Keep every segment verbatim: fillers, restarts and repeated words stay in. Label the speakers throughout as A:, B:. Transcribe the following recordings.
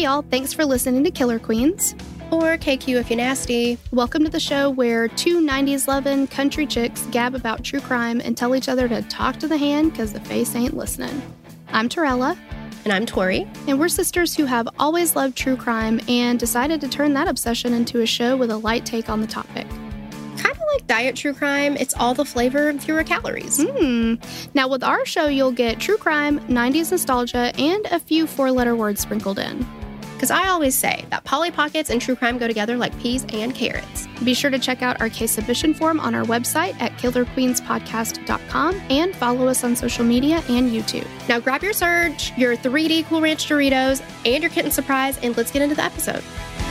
A: Hey y'all, thanks for listening to Killer Queens.
B: Or K Q if you're nasty.
A: Welcome to the show where two nineties loving country chicks gab about true crime and tell each other to talk to the hand because the face ain't listening. I'm Torella.
B: And I'm Tori.
A: And we're sisters who have always loved true crime and decided to turn that obsession into a show with a light take on the topic.
B: Kind of like diet true crime, it's all the flavor and fewer calories.
A: Mm. Now with our show, you'll get true crime, nineties nostalgia, and a few four-letter words sprinkled in.
B: Because I always say that Polly Pockets and true crime go together like peas and carrots.
A: Be sure to check out our case submission form on our website at killer queens podcast dot com and follow us on social media and YouTube.
B: Now grab your Surge, your three D Cool Ranch Doritos, and your Kitten Surprise, and let's get into the episode.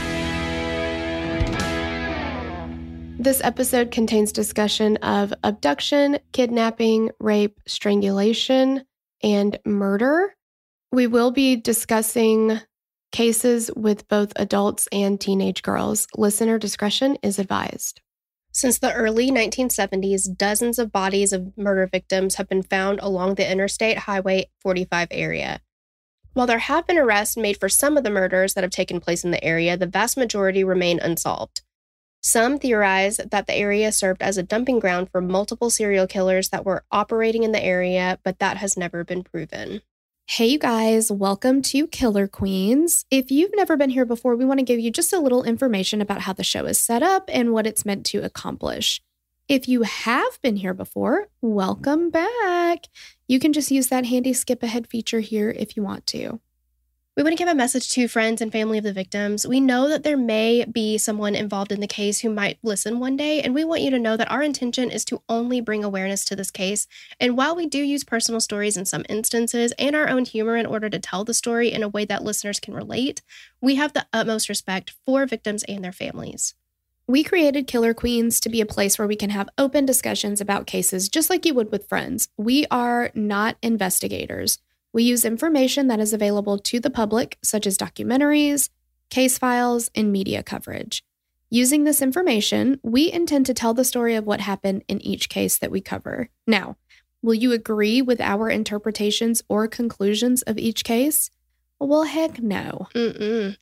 C: This episode contains discussion of abduction, kidnapping, rape, strangulation, and murder. We will be discussing cases with both adults and teenage girls. Listener discretion is advised.
B: Since the early nineteen seventies, dozens of bodies of murder victims have been found along the Interstate Highway forty-five area. While there have been arrests made for some of the murders that have taken place in the area, the vast majority remain unsolved. Some theorize that the area served as a dumping ground for multiple serial killers that were operating in the area, but that has never been proven.
A: Hey, you guys, welcome to Killer Queens. If you've never been here before, we want to give you just a little information about how the show is set up and what it's meant to accomplish. If you have been here before, welcome back. You can just use that handy skip ahead feature here if you want to.
B: We want to give a message to friends and family of the victims. We know that there may be someone involved in the case who might listen one day, and we want you to know that our intention is to only bring awareness to this case. And while we do use personal stories in some instances and our own humor in order to tell the story in a way that listeners can relate, we have the utmost respect for victims and their families.
A: We created Killer Queens to be a place where we can have open discussions about cases just like you would with friends. We are not investigators. We use information that is available to the public, such as documentaries, case files, and media coverage. Using this information, we intend to tell the story of what happened in each case that we cover. Now, will you agree with our interpretations or conclusions of each case? Well, heck no.
B: Mm-mm.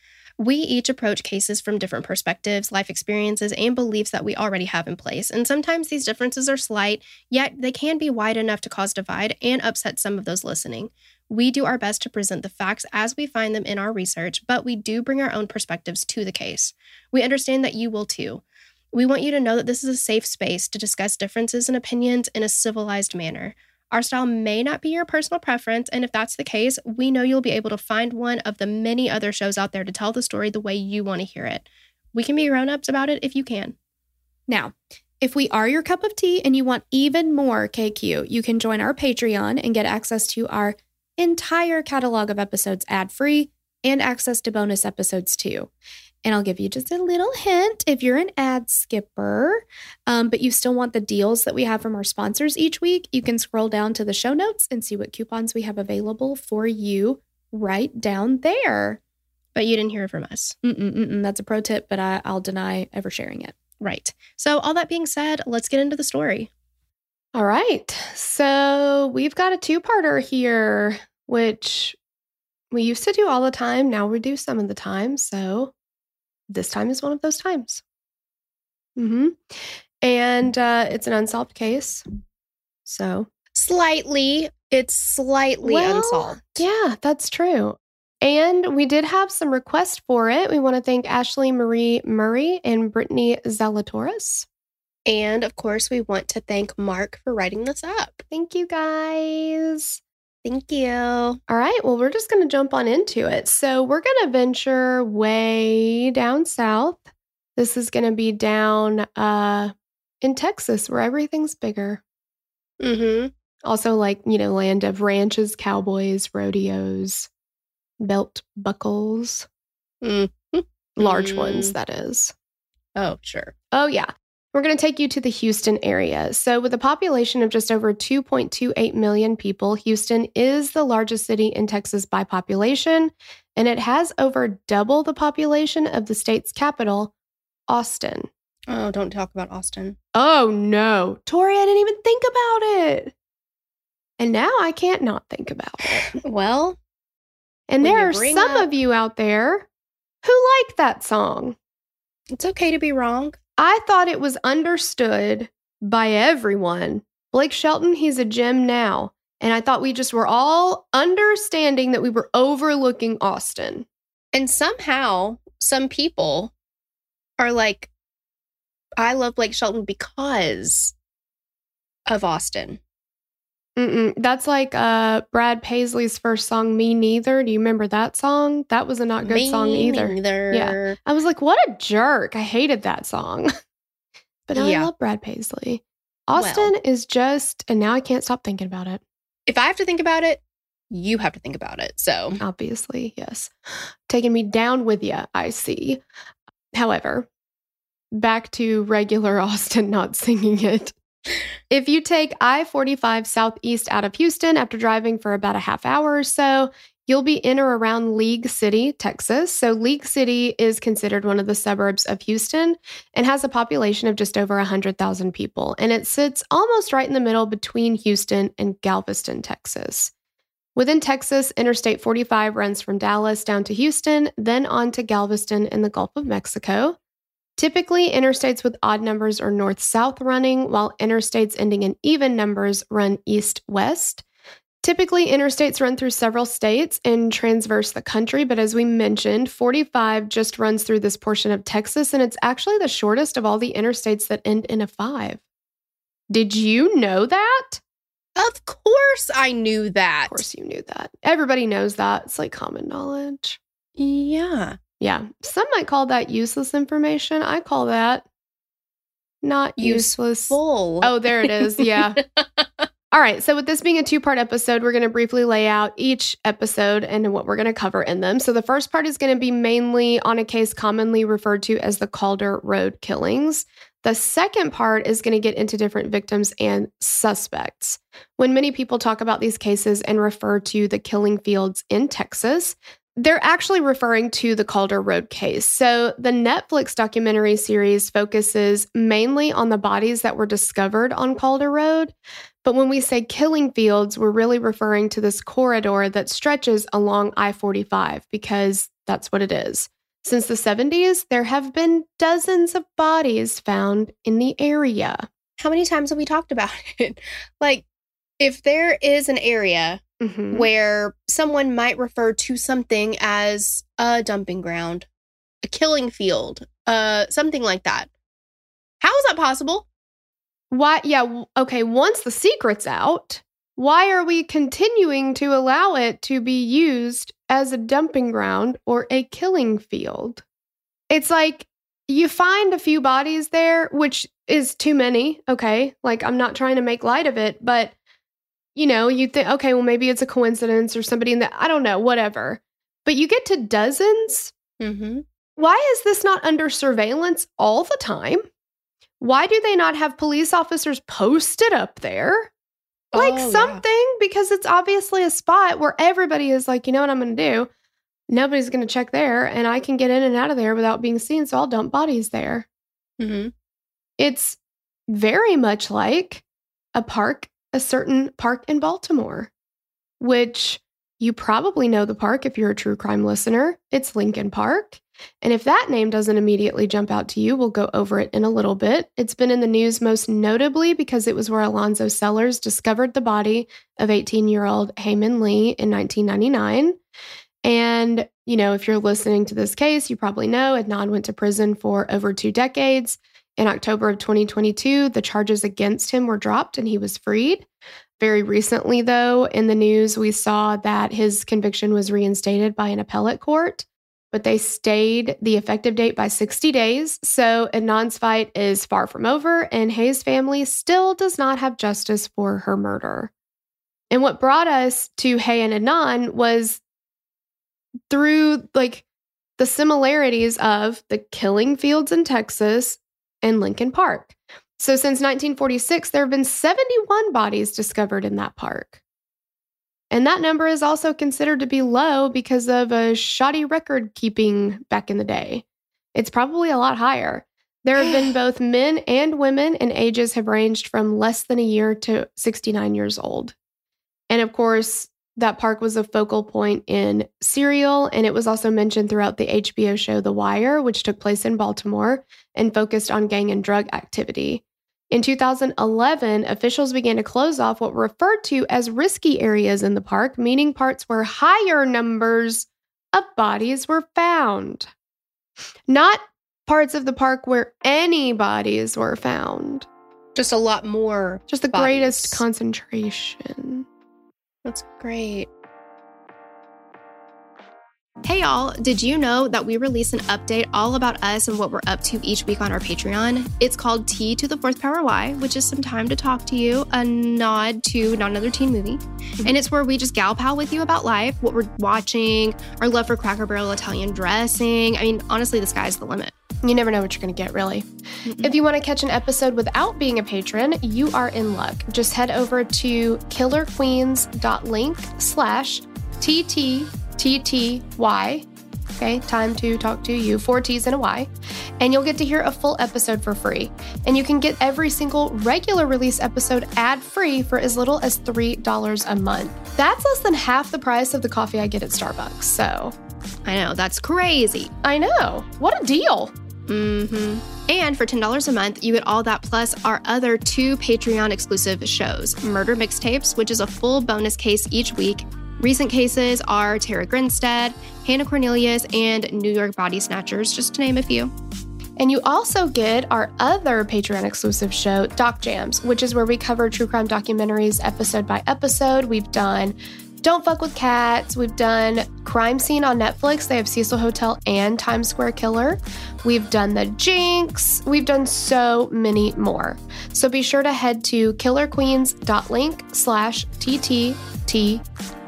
B: We each approach cases from different perspectives, life experiences, and beliefs that we already have in place. And sometimes these differences are slight, yet they can be wide enough to cause divide and upset some of those listening. We do our best to present the facts as we find them in our research, but we do bring our own perspectives to the case. We understand that you will too. We want you to know that this is a safe space to discuss differences and opinions in a civilized manner. Our style may not be your personal preference, and if that's the case, we know you'll be able to find one of the many other shows out there to tell the story the way you want to hear it. We can be grown-ups about it if you can.
A: Now, if we are your cup of tea and you want even more K Q, you can join our Patreon and get access to our entire catalog of episodes ad-free and access to bonus episodes too. And I'll give you just a little hint if you're an ad skipper, um, but you still want the deals that we have from our sponsors each week, you can scroll down to the show notes and see what coupons we have available for you right down there.
B: But you didn't hear it from us.
A: Mm-mm, mm-mm, that's a pro tip, but I, I'll deny ever sharing it.
B: Right. So all that being said, let's get into the story.
C: All right. So we've got a two-parter here, which we used to do all the time. Now we do some of the time. So this time is one of those times. Mm-hmm. And uh, it's an unsolved case. So
B: Slightly. It's slightly
C: well,
B: unsolved.
C: Yeah, that's true. And we did have some requests for it. We want to thank Ashley Marie Murray and Brittany Zalatoris.
B: And of course, we want to thank Mark for writing this up.
C: Thank you, guys.
B: Thank you.
C: All right. Well, we're just going to jump on into it. So we're going to venture way down south. This is going to be down uh, in Texas, where everything's bigger.
B: Mm-hmm.
C: Also, like, you know, land of ranches, cowboys, rodeos, belt buckles.
B: Mm-hmm.
C: Large ones, that is.
B: Oh, sure.
C: Oh, yeah. We're going to take you to the Houston area. So with a population of just over two point two eight million people, Houston is the largest city in Texas by population, and it has over double the population of the state's capital, Austin.
B: Oh, don't talk about Austin.
C: Oh, no. Tori, I didn't even think about it. And now I can't not think about it.
B: Well,
C: And
B: When
C: there
B: you
C: are
B: bring
C: some
B: up-
C: of you out there who like that song.
B: It's okay to be wrong.
C: I thought it was understood by everyone. Blake Shelton, he's a gem now. And I thought we just were all understanding that we were overlooking Austin.
B: And somehow, some people are like, I love Blake Shelton because of Austin.
C: Mm-mm. That's like uh, Brad Paisley's first song, Me Neither. Do you remember that song? That was a not good
B: Me
C: song either.
B: neither.
C: Yeah. I was like, what a jerk. I hated that song. But now
B: Yeah.
C: I love Brad Paisley. Austin
B: Well.
C: is just, and now I can't stop thinking about it.
B: If I have to think about it, you have to think about it. So,
C: Obviously, yes. Taking me down with you, I see. However, back to regular Austin not singing it. If you take I forty-five southeast out of Houston after driving for about a half hour or so, you'll be in or around League City, Texas. So League City is considered one of the suburbs of Houston and has a population of just over one hundred thousand people. And it sits almost right in the middle between Houston and Galveston, Texas. Within Texas, Interstate forty-five runs from Dallas down to Houston, then on to Galveston in the Gulf of Mexico. Typically, interstates with odd numbers are north-south running, while interstates ending in even numbers run east-west. Typically, interstates run through several states and transverse the country, but as we mentioned, forty-five just runs through this portion of Texas, and it's actually the shortest of all the interstates that end in a five. Did you know that?
B: of course I knew that.
C: Of course you knew that. Everybody knows that. It's like common knowledge.
B: Yeah.
C: Yeah. Some might call that useless information. I call that not useless.
B: Full.
C: Oh, there it is. Yeah. All right. So, with this being a two part episode, we're going to briefly lay out each episode and what we're going to cover in them. So, the first part is going to be mainly on a case commonly referred to as the Calder Road killings. The second part is going to get into different victims and suspects. When many people talk about these cases and refer to the killing fields in Texas, they're actually referring to the Calder Road case. So the Netflix documentary series focuses mainly on the bodies that were discovered on Calder Road. But when we say killing fields, we're really referring to this corridor that stretches along I forty-five because that's what it is. Since the seventies, there have been dozens of bodies found in the area.
B: How many times have we talked about it? Like, if there is an area
C: Mm-hmm.
B: where someone might refer to something as a dumping ground, a killing field, uh, something like that. How is that possible?
C: Why? Yeah. w- Okay. Once the secret's out, why are we continuing to allow it to be used as a dumping ground or a killing field? It's like you find a few bodies there, which is too many. Okay. Like, I'm not trying to make light of it, but you know, you think, okay, well, maybe it's a coincidence or somebody in that, I don't know, whatever. But you get to dozens.
B: Mm-hmm.
C: Why is this not under surveillance all the time? Why do they not have police officers posted up there? Like
B: Oh, yeah.
C: something, because it's obviously a spot where everybody is like, you know what I'm going to do? Nobody's going to check there, and I can get in and out of there without being seen, so I'll dump bodies there.
B: Mm-hmm.
C: It's very much like a park, a certain park in Baltimore, which you probably know the park if you're a true crime listener. It's Lincoln Park. And if that name doesn't immediately jump out to you, we'll go over it in a little bit. It's been in the news most notably because it was where Alonzo Sellers discovered the body of eighteen-year-old Heyman Lee in nineteen ninety-nine. And, you know, if you're listening to this case, you probably know Adnan went to prison for over two decades. In October of twenty twenty-two, the charges against him were dropped and he was freed. Very recently, though, in the news, we saw that his conviction was reinstated by an appellate court, but they stayed the effective date by sixty days. So Adnan's fight is far from over, and Hay's family still does not have justice for her murder. And what brought us to Hay and Adnan was through like the similarities of the killing fields in Texas and Lincoln Park. So since nineteen forty-six, there have been seventy-one bodies discovered in that park. And that number is also considered to be low because of a shoddy record keeping back in the day. It's probably a lot higher. There have been both men and women, and ages have ranged from less than a year to sixty-nine years old. And of course, that park was a focal point in Serial, and it was also mentioned throughout the H B O show The Wire, which took place in Baltimore and focused on gang and drug activity. In two thousand eleven, officials began to close off what were referred to as risky areas in the park, meaning parts where higher numbers of bodies were found. Not parts of the park where any bodies were found.
B: Just a lot more.
C: Just the
B: bodies.
C: Greatest concentration.
B: That's great. Hey y'all, did you know that we release an update all about us and what we're up to each week on our Patreon? It's called T to the Fourth Power Y, which is some time to talk to you, a nod to Not Another Teen Movie. Mm-hmm. And it's where we just gal pal with you about life, what we're watching, our love for Cracker Barrel Italian dressing. I mean, honestly, the sky's the limit.
C: You never know what you're going to get, really. Mm-mm. If you want to catch an episode without being a patron, you are in luck. Just head over to killerqueens.link slash TTTTY. Okay, time to talk to you, four T's and a Y. And you'll get to hear a full episode for free. And you can get every single regular release episode ad-free for as little as three dollars a month. That's less than half the price of the coffee I get at Starbucks, so...
B: I know, that's crazy.
C: I know. What a deal.
B: Mm-hmm. And for ten dollars a month, you get all that plus our other two Patreon exclusive shows, Murder Mixtapes, which is a full bonus case each week. Recent cases are Tara Grinstead, Hannah Cornelius, and New York Body Snatchers, just to name a few.
C: And you also get our other Patreon exclusive show, Doc Jams, which is where we cover true crime documentaries episode by episode. We've done Don't Fuck with Cats. We've done Crime Scene on Netflix. They have Cecil Hotel and Times Square Killer. We've done The Jinx. We've done so many more. So be sure to head to killerqueens.link slash TTTTY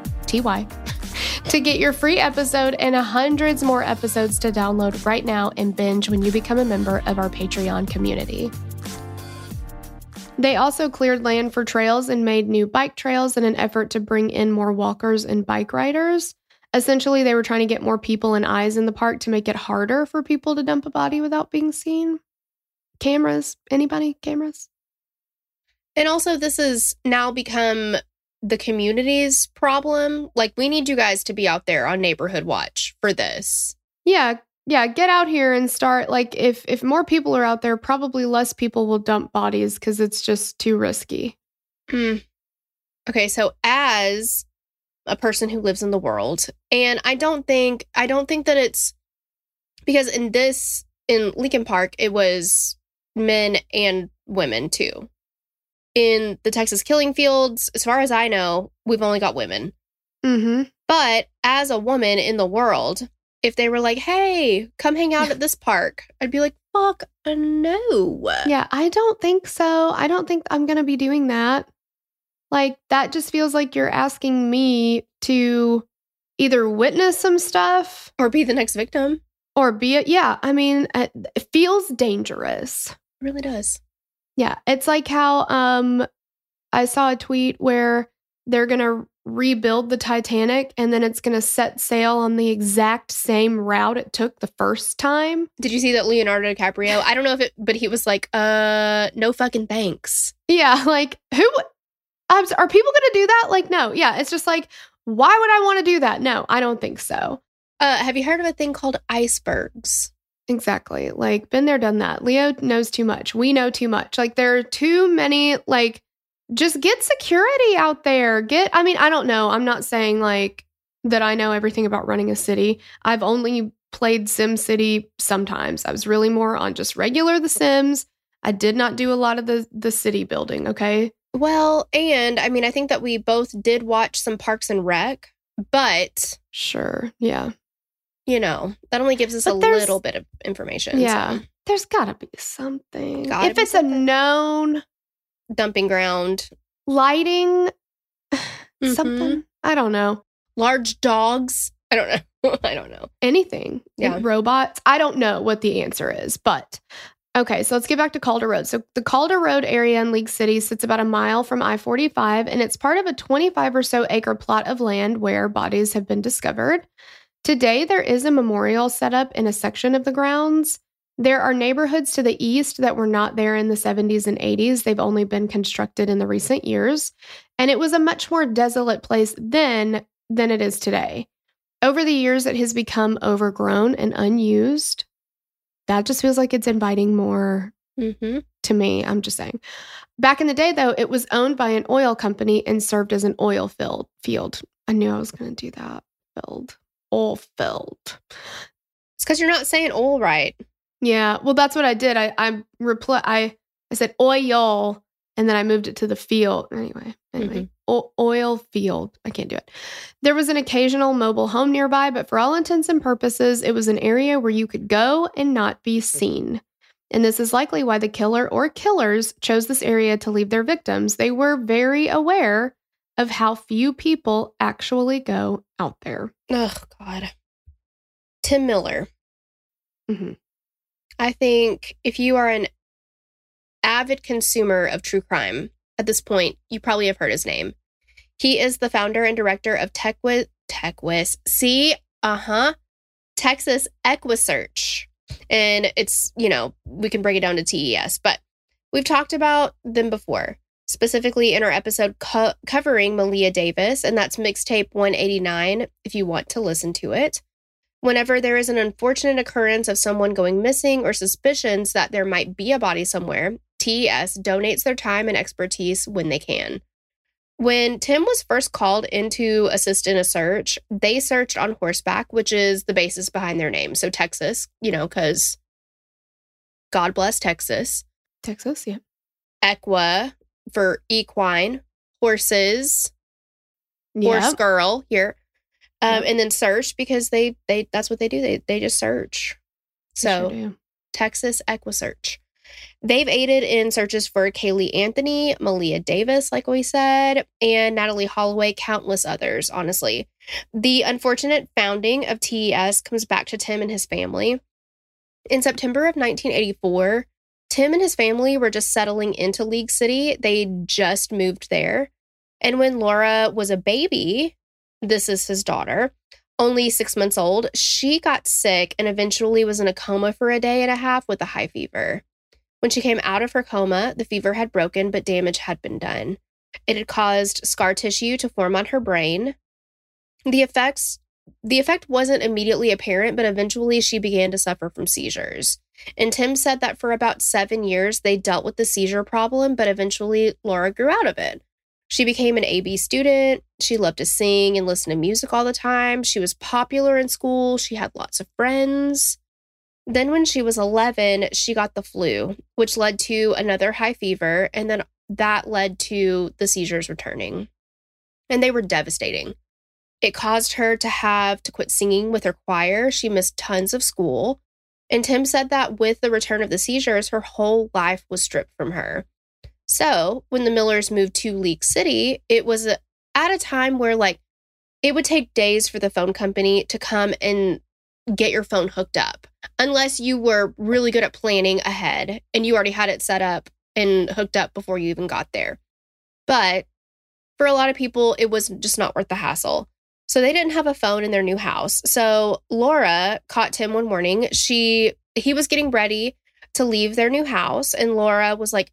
C: to get your free episode and hundreds more episodes to download right now and binge when you become a member of our Patreon community. They also cleared land for trails and made new bike trails in an effort to bring in more walkers and bike riders. Essentially, they were trying to get more people and eyes in the park to make it harder for people to dump a body without being seen. Cameras? Anybody? Cameras?
B: And also, this has now become the community's problem. Like, we need you guys to be out there on Neighborhood Watch for this.
C: Yeah. Yeah, get out here and start, like, if if more people are out there, probably less people will dump bodies because it's just too risky.
B: Mm. Okay, so as a person who lives in the world, and I don't think, I don't think that it's, because in this, in Lincoln Park, it was men and women too. In the Texas killing fields, as far as I know, we've only got women.
C: Mm-hmm.
B: But as a woman in the world, if they were like, hey, come hang out at this park, I'd be like, fuck, no.
C: Yeah, I don't think so. I don't think I'm going to be doing that. Like, that just feels like you're asking me to either witness some stuff.
B: Or be the next victim.
C: Or be it. Yeah, I mean, it feels dangerous.
B: It really does.
C: Yeah, it's like how um, I saw a tweet where they're going to rebuild the Titanic and then it's going to set sail on the exact same route it took the first time.
B: Did you see that Leonardo DiCaprio? I don't know if it, but he was like, uh, no fucking thanks.
C: Yeah, like, who, are people going to do that? Like, no. Yeah, it's just like, why would I want to do that? No, I don't think so.
B: Uh, have you heard of a thing called icebergs?
C: Exactly. Like, been there, done that. Leo knows too much. We know too much. Like, there are too many, like, just get security out there. Get, I mean, I don't know. I'm not saying, like, that I know everything about running a city. I've only played SimCity sometimes. I was really more on just regular The Sims. I did not do a lot of the, the city building, okay?
B: Well, and, I mean, I think that we both did watch some Parks and Rec, but...
C: Sure, yeah.
B: You know, that only gives us but a little bit of information.
C: Yeah.
B: So.
C: There's gotta be something.
B: Gotta
C: if
B: be
C: it's
B: something.
C: a known
B: dumping ground,
C: lighting,
B: mm-hmm.
C: something, I don't know.
B: Large dogs. I don't know. I don't know.
C: Anything.
B: Yeah.
C: Robots. I don't know what the answer is, but okay, so let's get back to Calder Road. So the Calder Road area in League City sits about a mile from I forty-five, and it's part of a twenty-five or so acre plot of land where bodies have been discovered. Today, there is a memorial set up in a section of the grounds. There are neighborhoods to the east that were not there in the seventies and eighties. They've only been constructed in the recent years. And it was a much more desolate place then than it is today. Over the years, it has become overgrown and unused. That just feels like it's inviting more
B: Mm-hmm.
C: to me. I'm just saying. Back in the day, though, it was owned by an oil company and served as an oil field. field. I knew I was going to do that. Filled. Oil filled.
B: It's because you're not saying oil right.
C: Yeah, well, that's what I did. I I reply. I I said oil, and then I moved it to the field. Anyway, anyway,
B: Mm-hmm.
C: o- oil field. I can't do it. There was an occasional mobile home nearby, but for all intents and purposes, it was an area where you could go and not be seen. And this is likely why the killer or killers chose this area to leave their victims. They were very aware of how few people actually go out there.
B: Oh, God. Tim Miller.
C: Mm-hmm.
B: I think if you are an avid consumer of true crime at this point, you probably have heard his name. He is the founder and director of TechWiz. TechWiz. See? Uh-huh. Texas EquiSearch. And it's, you know, we can break it down to T E S, but we've talked about them before, specifically in our episode co- covering Malia Davis, and that's mixtape one eighty-nine if you want to listen to it. Whenever there is an unfortunate occurrence of someone going missing or suspicions that there might be a body somewhere, T E S donates their time and expertise when they can. When Tim was first called in to assist in a search, they searched on horseback, which is the basis behind their name. So Texas, you know, because God bless Texas.
C: Texas, yeah.
B: Equa for equine, horses, horse
C: Yep.
B: girl here. Um,
C: Yep.
B: and then search because they they that's what they do. They they just search. So
C: Sure do.
B: Texas EquiSearch. They've aided in searches for Kaylee Anthony, Malia Davis, like we said, and Natalie Holloway, countless others, honestly. The unfortunate founding of T E S comes back to Tim and his family. In September of nineteen eighty-four, Tim and his family were just settling into League City. They just moved there. And when Laura was a baby, this is his daughter, only six months old, she got sick and eventually was in a coma for a day and a half with a high fever. When she came out of her coma, the fever had broken, but damage had been done. It had caused scar tissue to form on her brain. The effects, the effect wasn't immediately apparent, but eventually she began to suffer from seizures. And Tim said that for about seven years, they dealt with the seizure problem, but eventually Laura grew out of it. She became an A B student. She loved to sing and listen to music all the time. She was popular in school. She had lots of friends. Then when she was eleven, she got the flu, which led to another high fever, and then that led to the seizures returning. And they were devastating. It caused her to have to quit singing with her choir. She missed tons of school. And Tim said that with the return of the seizures, her whole life was stripped from her. So when the Millers moved to League City, it was a, at a time where, like, it would take days for the phone company to come and get your phone hooked up, unless you were really good at planning ahead and you already had it set up and hooked up before you even got there. But for a lot of people, it was just not worth the hassle. So they didn't have a phone in their new house. So Laura caught Tim one morning. She he was getting ready to leave their new house, and Laura was like,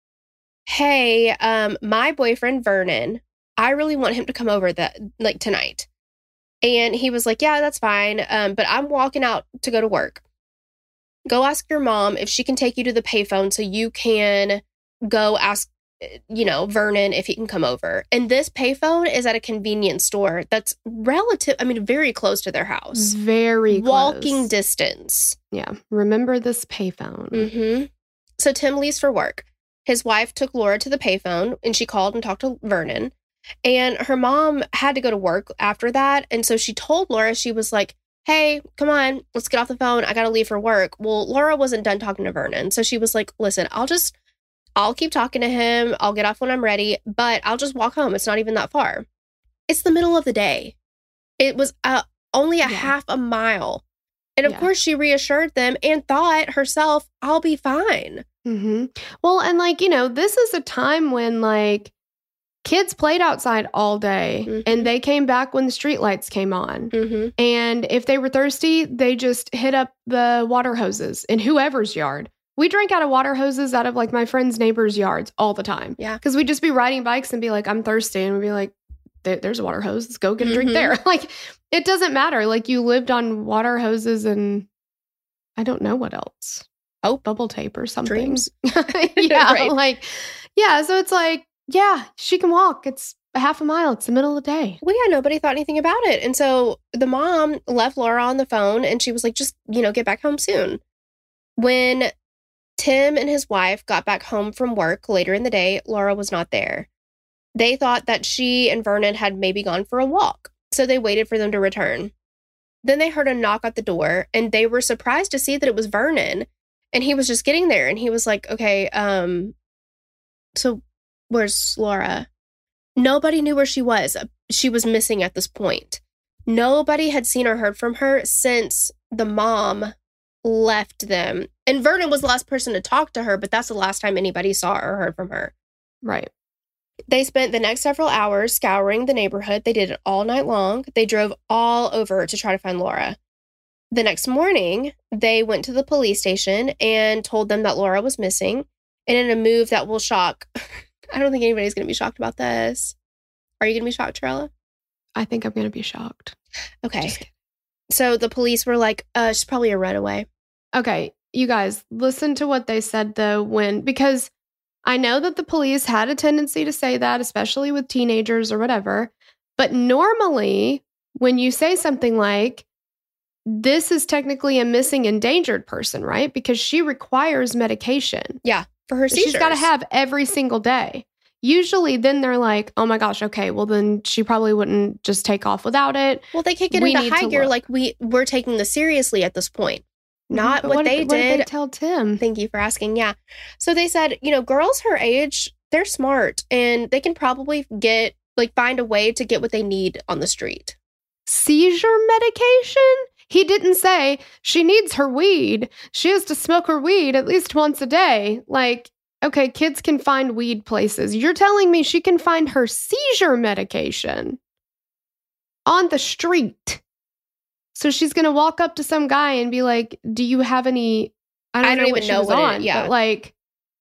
B: "Hey, um, my boyfriend Vernon, I really want him to come over that like tonight." And he was like, "Yeah, that's fine. Um, but I'm walking out to go to work. Go ask your mom if she can take you to the payphone so you can go ask, you know, Vernon if he can come over." And this payphone is at a convenience store that's relative, I mean, very close to their house.
C: Very
B: Walking
C: close.
B: distance.
C: Yeah. Remember this payphone.
B: Mm-hmm. So Tim leaves for work. His wife took Laura to the payphone and she called and talked to Vernon. And her mom had to go to work after that. And so she told Laura, she was like, "Hey, come on, let's get off the phone. I got to leave for work." Well, Laura wasn't done talking to Vernon. So she was like, "Listen, I'll just, I'll keep talking to him. I'll get off when I'm ready, but I'll just walk home. It's not even that far." It's the middle of the day. It was uh, only a
C: Yeah.
B: half a mile. And of
C: Yeah.
B: course, she reassured them and thought herself, "I'll be fine."
C: Mm-hmm. Well, and like, you know, this is a time when like kids played outside all day
B: Mhm.
C: and they came back when the streetlights came on.
B: Mm-hmm.
C: And if they were thirsty, they just hit up the water hoses in whoever's yard. We drank out of water hoses out of like my friends' neighbors' yards all the time.
B: Yeah.
C: Because we'd just be riding bikes and be like, I'm thirsty. And we'd be like, there, there's a water hose. Let's go get a drink
B: Mhm.
C: there. Like, it doesn't matter. Like, you lived on water hoses and I don't know what else.
B: Oh,
C: Bubble tape or something.
B: dreams.
C: yeah.
B: Right.
C: Like, yeah. So it's like, yeah, she can walk. It's a half a mile. It's the middle of the day.
B: Well, yeah, nobody thought anything about it. And so the mom left Laura on the phone and she was like, just, you know, get back home soon. When Tim and his wife got back home from work later in the day, Laura was not there. They thought that she and Vernon had maybe gone for a walk, so they waited for them to return. Then they heard a knock at the door, and they were surprised to see that it was Vernon, and he was just getting there, and he was like, okay, um, so where's Laura? Nobody knew where she was. She was missing at this point. Nobody had seen or heard from her since the mom left them. And Vernon was the last person to talk to her, but that's the last time anybody saw or heard from her.
C: Right.
B: They spent the next several hours scouring the neighborhood. They did it all night long. They drove all over to try to find Laura. The next morning, they went to the police station and told them that Laura was missing. And in a move that will shock, I don't think anybody's going to be shocked about this. Are you going to be shocked, Torella?
C: I think I'm going to be shocked.
B: Okay.
C: Just kidding.
B: So the police were like, uh, she's probably a runaway.
C: Okay, you guys, listen to what they said though, when, because I know that the police had a tendency to say that, especially with teenagers or whatever. But normally, when you say something like, this is technically a missing endangered person, right? Because she requires medication.
B: Yeah, for her seizures.
C: She's got to have every single day. Usually, then they're like, oh my gosh, okay, well, then she probably wouldn't just take off without it.
B: Well, they kick it
C: We
B: into
C: need
B: high
C: to
B: gear
C: look.
B: like we, we're taking this seriously at this point. Not
C: But
B: what, they
C: did, what
B: did.
C: did they tell Tim?
B: Thank you for asking. Yeah. So they said, you know, girls her age, they're smart and they can probably get, like, find a way to get what they need on the street.
C: Seizure medication? He didn't say she needs her weed. She has to smoke her weed at least once a day. Like, okay, kids can find weed places. You're telling me she can find her seizure medication on the street. So she's going to walk up to some guy and be like, do you have any, I don't,
B: I don't
C: know what
B: even
C: she
B: know
C: was
B: what it-
C: on,
B: yeah.
C: but like,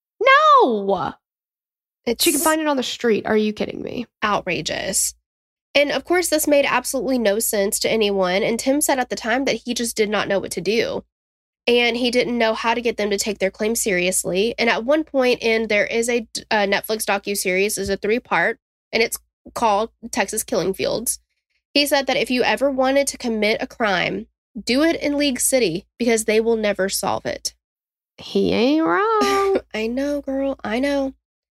C: no.
B: It's
C: She can find it on the street. Are you kidding me?
B: outrageous. And of course, this made absolutely no sense to anyone. And Tim said at the time that he just did not know what to do. And he didn't know how to get them to take their claim seriously. And at one point in, there is a, a Netflix docuseries, is a three-part, and it's called Texas Killing Fields. He said that if you ever wanted to commit a crime, do it in League City because they will never solve it.
C: He ain't wrong.
B: I know, girl. I know.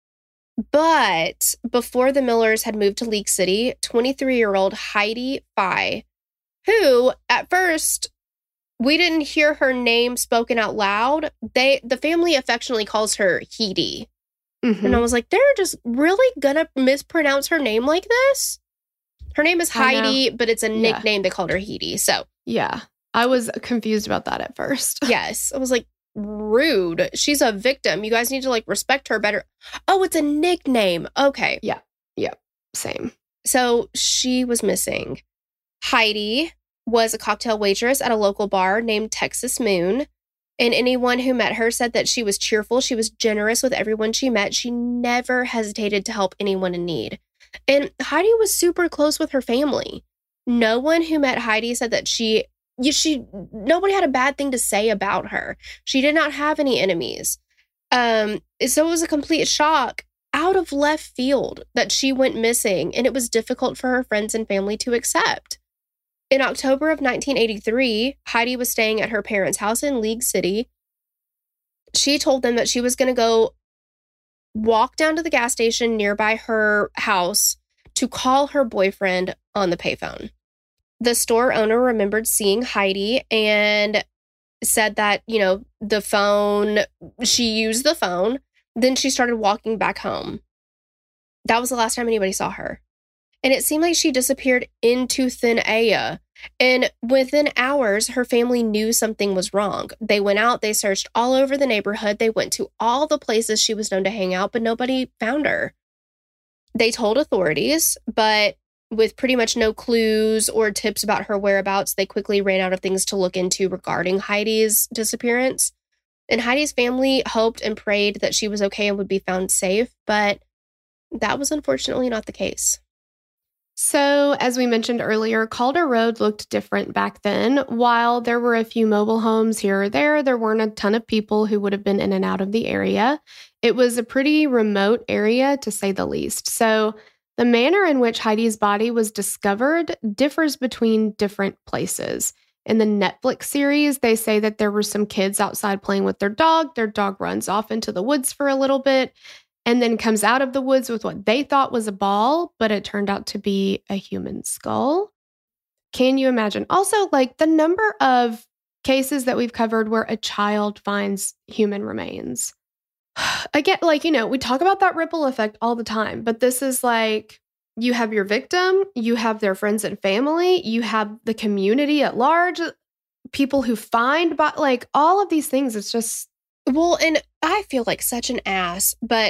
B: But before the Millers had moved to League City, twenty-three-year-old Heidi Fye, who at first we didn't hear her name spoken out loud, they the family affectionately calls her Heidi.
C: Mhm.
B: And I was like, they're just really gonna mispronounce her name like this? Her name is
C: I know.
B: Heidi, but it's a
C: Yeah.
B: nickname. They called her Heidi. So,
C: Yeah. I was confused about that at first.
B: yes. I was like, rude. She's a victim. You guys need to like respect her better. Oh, it's a nickname. Okay.
C: Same.
B: So she was missing. Heidi was a cocktail waitress at a local bar named Texas Moon. And anyone who met her said that she was cheerful. She was generous with everyone she met. She never hesitated to help anyone in need. And Heidi was super close with her family. No one who met Heidi said that she, you, she, nobody had a bad thing to say about her. She did not have any enemies. Um, so it was a complete shock out of left field that she went missing, and it was difficult for her friends and family to accept. In October of nineteen eighty-three, Heidi was staying at her parents' house in League City. She told them that she was going to go walk down to the gas station nearby her house to call her boyfriend on the payphone. The store owner remembered seeing Heidi and said that, you know, the phone, she used the phone. Then she started walking back home. That was the last time anybody saw her. And it seemed like she disappeared into thin air. And within hours, her family knew something was wrong. They went out, they searched all over the neighborhood. They went to all the places she was known to hang out, but nobody found her. They told authorities, but with pretty much no clues or tips about her whereabouts, they quickly ran out of things to look into regarding Heidi's disappearance. And Heidi's family hoped and prayed that she was okay and would be found safe, but that was unfortunately not the case.
C: So, as we mentioned earlier, Calder Road looked different back then. While there were a few mobile homes here or there, there weren't a ton of people who would have been in and out of the area. It was a pretty remote area, to say the least. So, the manner in which Heidi's body was discovered differs between different places. In the Netflix series, they say that there were some kids outside playing with their dog. Their dog runs off into the woods for a little bit and then comes out of the woods with what they thought was a ball, but it turned out to be a human skull. Can you imagine? Also, like the number of cases that we've covered where a child finds human remains. Again, like, you know, we talk about that ripple effect all the time, but this is like, you have your victim, you have their friends and family, you have the community at large, people who find, but like all of these things, it's just.
B: Well, and I feel like such an ass, but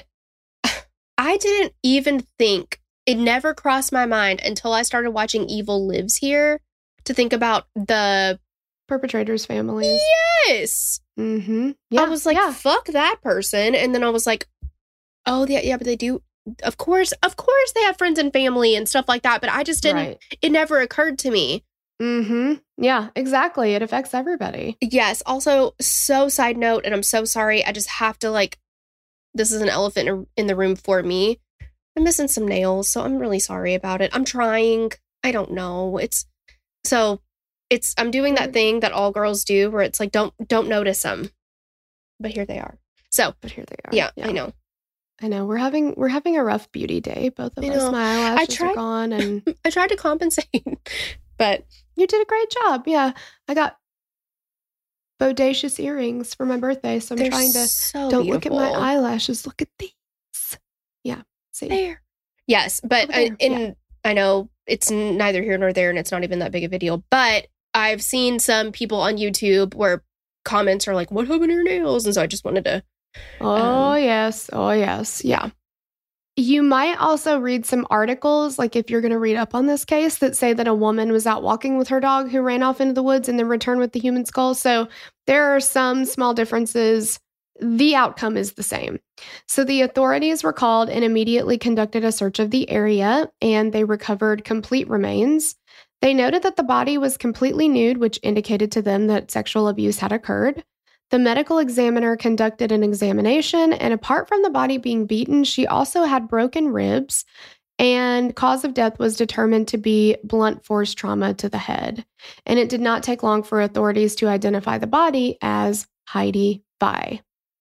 B: I didn't even think, it never crossed my mind until I started watching Evil Lives Here to think about the
C: perpetrators' families.
B: Yes.
C: Mm-hmm. Yeah,
B: I was like,
C: yeah.
B: fuck that person. And then I was like, oh, yeah, yeah, but they do. Of course, of course they have friends and family and stuff like that. But I just didn't,
C: Right.
B: It never occurred to me.
C: Mm-hmm. Yeah, exactly. It affects everybody.
B: Yes. Also, so side note, and I'm so sorry. I just have to like, this is an elephant in the room for me. I'm missing some nails, so I'm really sorry about it. I'm trying. I don't know. It's so it's I'm doing that thing that all girls do where it's like, don't don't notice them. But here they are. So
C: But here they are.
B: yeah, yeah. I know.
C: I know. We're having we're having a rough beauty day, both of
B: I
C: us.
B: know.
C: My eyelashes
B: I tried,
C: are gone and
B: I tried to compensate, but
C: you did a great job. Yeah. I got bodacious earrings for my birthday, so I'm
B: they're
C: trying to
B: so
C: don't
B: beautiful.
C: look at my eyelashes. Look at these. Yeah. See.
B: There. Yes, but
C: Over there.
B: I, and
C: Yeah.
B: I know it's neither here nor there, and it's not even that big of a deal. But I've seen some people on YouTube where comments are like, "What happened to your nails?" And so I just wanted to.
C: Oh,
B: um,
C: yes. Oh, yes. Yeah. You might also read some articles, like if you're going to read up on this case, that say that a woman was out walking with her dog who ran off into the woods and then returned with the human skull. So there are some small differences. The outcome is the same. So the authorities were called and immediately conducted a search of the area, and they recovered complete remains. They noted that the body was completely nude, which indicated to them that sexual abuse had occurred. The medical examiner conducted an examination, and apart from the body being beaten, she also had broken ribs, and cause of death was determined to be blunt force trauma to the head. And it did not take long for authorities to identify the body as Heidi Bai.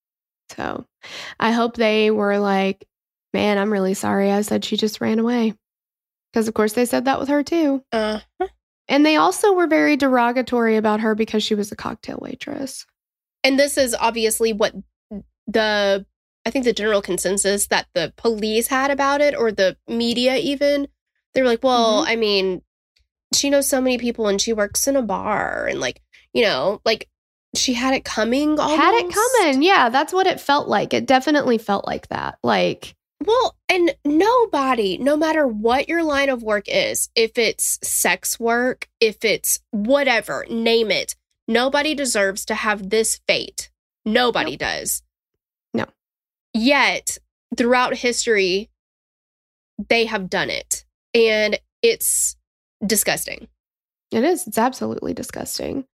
C: So I hope they were like, man, I'm really sorry I said she just ran away. Because, of course, they said that with her, too.
B: Uh,
C: And they also were very derogatory about her because she was a cocktail waitress.
B: and this is obviously what the, I think the general consensus that the police had about it, or the media even. They were like, well,
C: Mhm.
B: I mean, she knows so many people and she works in a bar. And like, you know, like she had it coming almost.
C: Had it coming. Yeah, that's what it felt like. It definitely felt like that. Like,
B: Well, and nobody, no matter what your line of work is, if it's sex work, if it's whatever, name it, nobody deserves to have this fate. Nobody
C: Nope.
B: does.
C: No.
B: Yet, throughout history, they have done it. And it's disgusting.
C: it is. It's absolutely disgusting.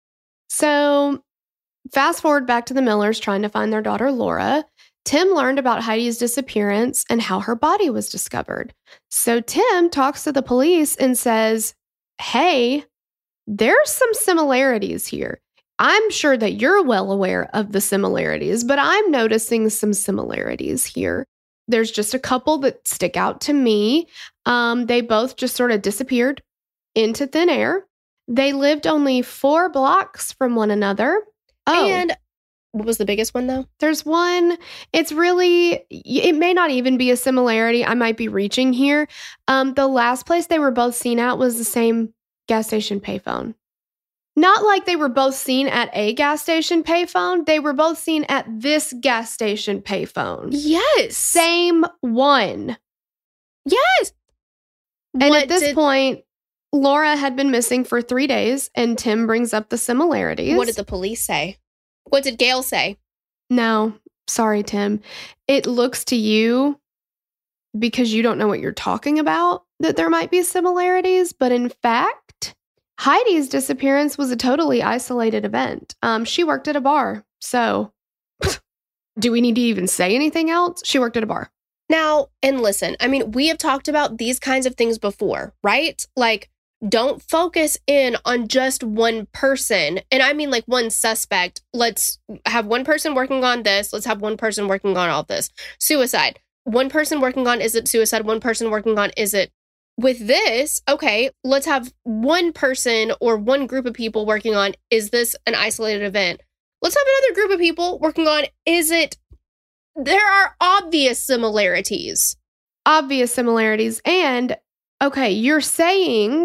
C: So, fast forward back to the Millers trying to find their daughter, Laura. Tim learned about Heidi's disappearance and how her body was discovered. So, Tim talks to the police and says, hey, there's some similarities here. I'm sure that you're well aware of the similarities, but I'm noticing some similarities here. There's just a couple that stick out to me. Um, they both just sort of disappeared into thin air. They lived only four blocks from one another. Oh,
B: And what was the biggest one, though?
C: there's one. It's really, it may not even be a similarity. I might be reaching here. Um, the last place they were both seen at was the same gas station payphone. Not like they were both seen at a gas station payphone. They were both seen at this gas station payphone.
B: Yes.
C: Same one.
B: Yes.
C: And
B: What
C: at this
B: did-
C: point, Laura had been missing for three days, and Tim brings up the similarities.
B: What did the police say? What did Gail say?
C: No, sorry, Tim. It looks to you, because you don't know what you're talking about, that there might be similarities. But in fact, Heidi's disappearance was a totally isolated event. Um, she worked at a bar. So do we need to even say anything else? She worked at a bar.
B: Now, and listen, I mean, we have talked about these kinds of things before, right? Like, don't focus in on just one person. And I mean, like, one suspect. Let's have one person working on this. Let's have one person working on all this. Suicide. One person working on, is it suicide? One person working on, is it? With this, okay, let's have one person or one group of people working on, is this an isolated event? Let's have another group of people working on, is it? There are obvious similarities.
C: Obvious similarities. And, okay, you're saying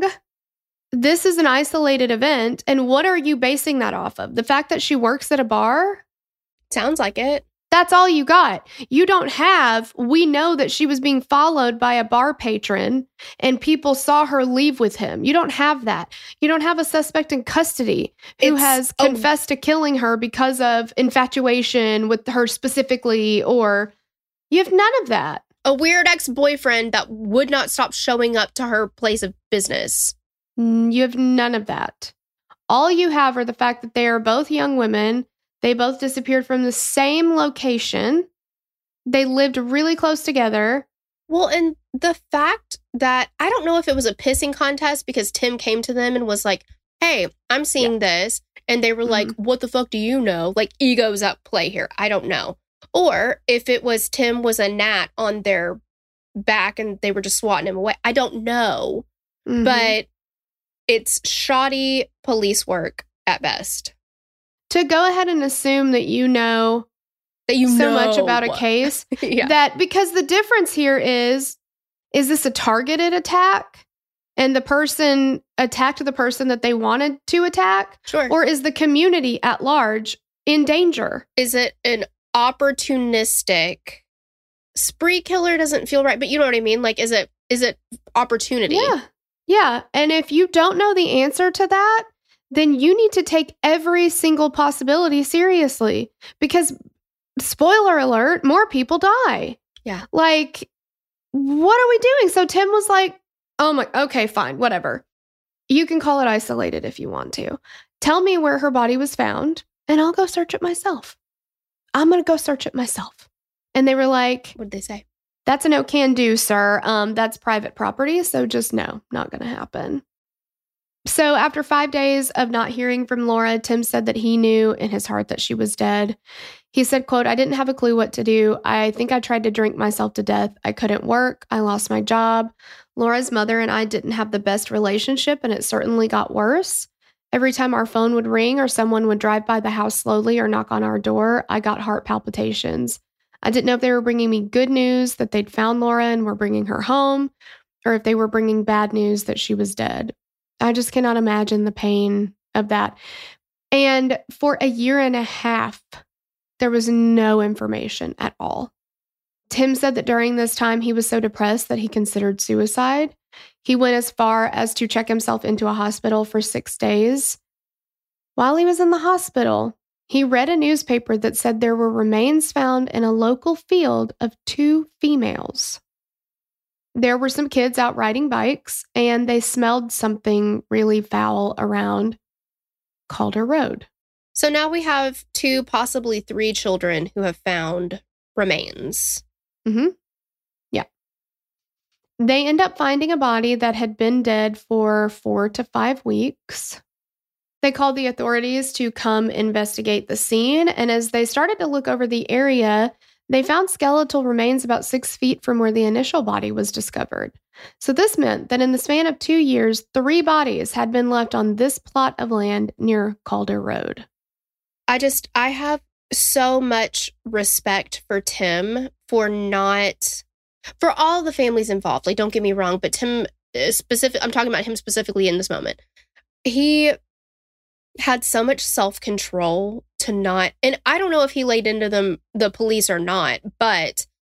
C: this is an isolated event. And what are you basing that off of? The fact that she works at a bar?
B: Sounds like it.
C: That's all you got. You don't have, we know that she was being followed by a bar patron and people saw her leave with him. You don't have that. You don't have a suspect in custody who
B: It's
C: has
B: a-
C: confessed to killing her because of infatuation with her specifically, or you have none of that.
B: A weird ex-boyfriend that would not stop showing up to her place of business.
C: Mm, You have none of that. All you have are the fact that they are both young women. They both disappeared from the same location. They lived really close together.
B: Well, and the fact that, I don't know if it was a pissing contest because Tim came to them and was like, hey, I'm seeing this. And they were like, what the fuck do you know? Like, ego's at play here. I don't know. Or if it was Tim was a gnat on their back and they were just swatting him away. I don't know.
C: Mhm.
B: But it's shoddy police work at best.
C: To go ahead and assume that you know
B: That you
C: so
B: know
C: much about a case,
B: yeah.
C: that because the difference here is, is this a targeted attack? And the person attacked the person that they wanted to attack?
B: Sure.
C: Or is the community at large in danger?
B: Is it an opportunistic spree killer? Doesn't feel right, but you know what I mean? Like, is it is it opportunity?
C: Yeah. Yeah. And if you don't know the answer to that, then you need to take every single possibility seriously. Because, spoiler alert, more people die.
B: Yeah.
C: Like, what are we doing? So Tim was like, oh my, okay, fine, whatever. You can call it isolated if you want to. Tell me where her body was found, and I'll go search it myself. I'm going to go search it myself. And they were like,
B: What did they say?
C: that's a no can do, sir. Um, that's private property, so just no, not going to happen. So after five days of not hearing from Laura, Tim said that he knew in his heart that she was dead. He said, quote, I didn't have a clue what to do. I think I tried to drink myself to death. I couldn't work. I lost my job. Laura's mother and I didn't have the best relationship, and it certainly got worse. Every time our phone would ring or someone would drive by the house slowly or knock on our door, I got heart palpitations. I didn't know if they were bringing me good news that they'd found Laura and were bringing her home, or if they were bringing bad news that she was dead. I just cannot imagine the pain of that. And for a year and a half, there was no information at all. Tim said that during this time, he was so depressed that he considered suicide. He went as far as to check himself into a hospital for six days. While he was in the hospital, he read a newspaper that said there were remains found in a local field of two females. There were some kids out riding bikes, and they smelled something really foul around Calder Road.
B: So now we have two, possibly three children who have found remains.
C: Mm-hmm. Yeah. They end up finding a body that had been dead for four to five weeks. They called the authorities to come investigate the scene, and as they started to look over the area, they found skeletal remains about six feet from where the initial body was discovered. So this meant that in the span of two years, three bodies had been left on this plot of land near Calder Road.
B: I just, I have so much respect for Tim for not, for all the families involved. Like, don't get me wrong, but Tim specific, I'm talking about him specifically in this moment. He had so much self-control to not, and I don't know if he laid into them, the police or not, but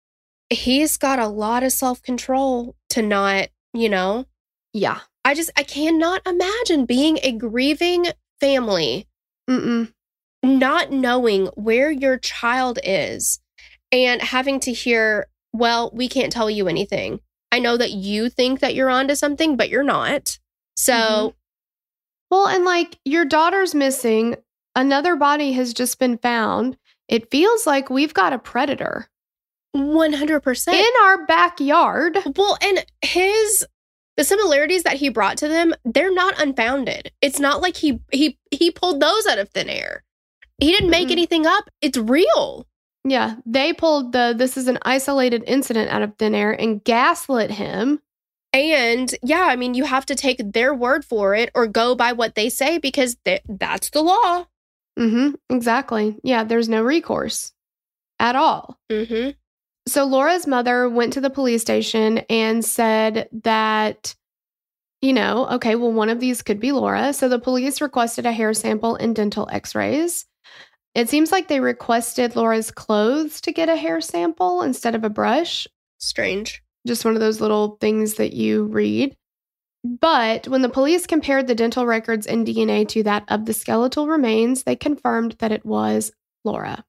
B: he's got a lot of self-control to not, you know.
C: Yeah.
B: I just, I cannot imagine being a grieving family,
C: Mm-mm.
B: not knowing where your child is and having to hear, well, we can't tell you anything. I know that you think that you're onto something, but you're not. So.
C: Mm-hmm. Well, and like your daughter's missing, another body has just been found. It feels like we've got a predator.
B: one hundred percent.
C: In our backyard.
B: Well, and his, the similarities that he brought to them, they're not unfounded. It's not like he he he pulled those out of thin air. He didn't make
C: Mm-hmm.
B: anything up. It's real.
C: Yeah, they pulled the this is an isolated incident out of thin air and gaslit him.
B: And yeah, I mean, you have to take their word for it or go by what they say because they, that's the law.
C: Mm-hmm. Exactly. Yeah, there's no recourse at all.
B: Mm-hmm.
C: So Laura's mother went to the police station and said that, you know, okay, well, one of these could be Laura. So the police requested a hair sample and dental x-rays. It seems like they requested Laura's clothes to get a hair sample instead of a brush.
B: Strange.
C: Just one of those little things that you read. But when the police compared the dental records and D N A to that of the skeletal remains, they confirmed that it was Laura.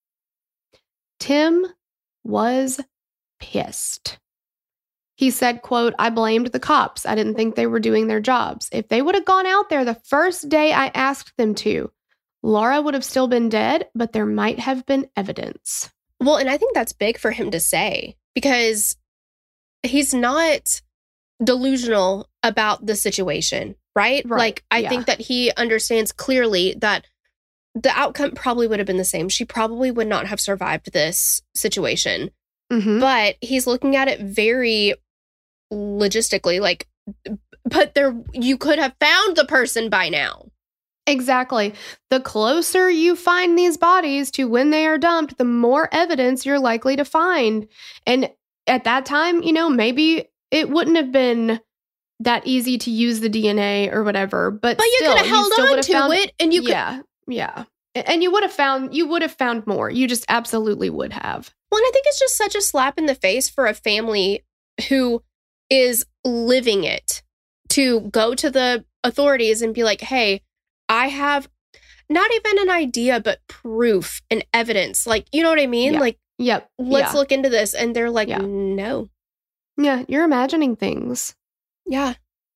C: Tim was pissed. He said, quote, "I blamed the cops. I didn't think they were doing their jobs. If they would have gone out there the first day I asked them to, Laura would have still been dead, but there might have been evidence."
B: Well, and I think that's big for him to say because he's not delusional about the situation, right?
C: Right,
B: Like, I
C: yeah.
B: think that he understands clearly that the outcome probably would have been the same. She probably would not have survived this situation.
C: Mm-hmm.
B: But he's looking at it very logistically, like, but there, you could have found the person by now.
C: Exactly. The closer you find these bodies to when they are dumped, the more evidence you're likely to find. And at that time, you know, maybe it wouldn't have been that easy to use the D N A or whatever, but,
B: But you
C: still,
B: could have held
C: still would
B: on
C: have
B: to
C: found,
B: it, and you could.
C: yeah, yeah. And you would have found, you would have found more. You just absolutely would have.
B: Well, and I think it's just such a slap in the face for a family who is living it to go to the authorities and be like, hey, I have not even an idea, but proof and evidence. Like, you know what I mean?
C: Yeah.
B: Like,
C: Yep.
B: let's
C: yeah.
B: look into this. And they're like,
C: Yeah.
B: no.
C: Yeah, you're imagining things.
B: Yeah.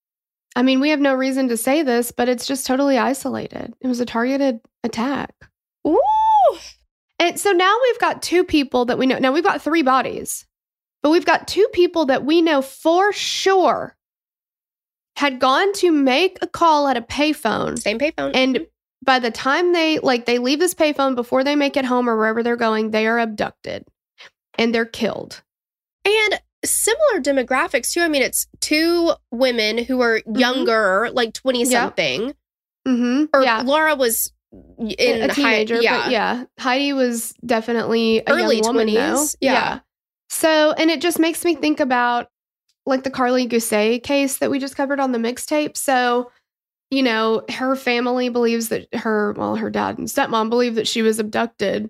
C: I mean, we have no reason to say this, but it's just totally isolated. It was a targeted attack.
B: Ooh.
C: And so now we've got two people that we know. Now we've got three bodies, but we've got two people that we know for sure had gone to make a call at a payphone.
B: Same payphone.
C: And by the time they like they leave this payphone before they make it home or wherever they're going, they are abducted and they're killed.
B: And similar demographics too. I mean, it's two women who are younger, like twenty something.
C: Mm-hmm.
B: Or
C: Yeah.
B: Laura was in
C: a teenager,
B: high, yeah.
C: but yeah, Heidi was definitely a
B: Early
C: young woman, though.
B: twenties, yeah.
C: So, and it just makes me think about like the Carly Gusay case that we just covered on the mixtape. So, you know, her family believes that her, well, her dad and stepmom believe that she was abducted